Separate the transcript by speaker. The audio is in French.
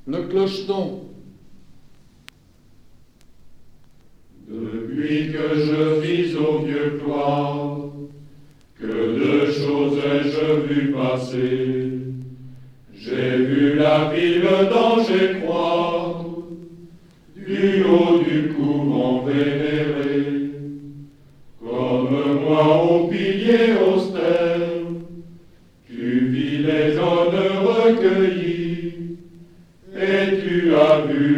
Speaker 1: Le clocheton.
Speaker 2: Depuis que je vis au vieux cloître, que de choses ai-je vu passer. J'ai vu la ville d'Angers croître, du haut du couvent vénéré, comme moi au pilier austère, tu vis les jeunes recueillis, et tu as vu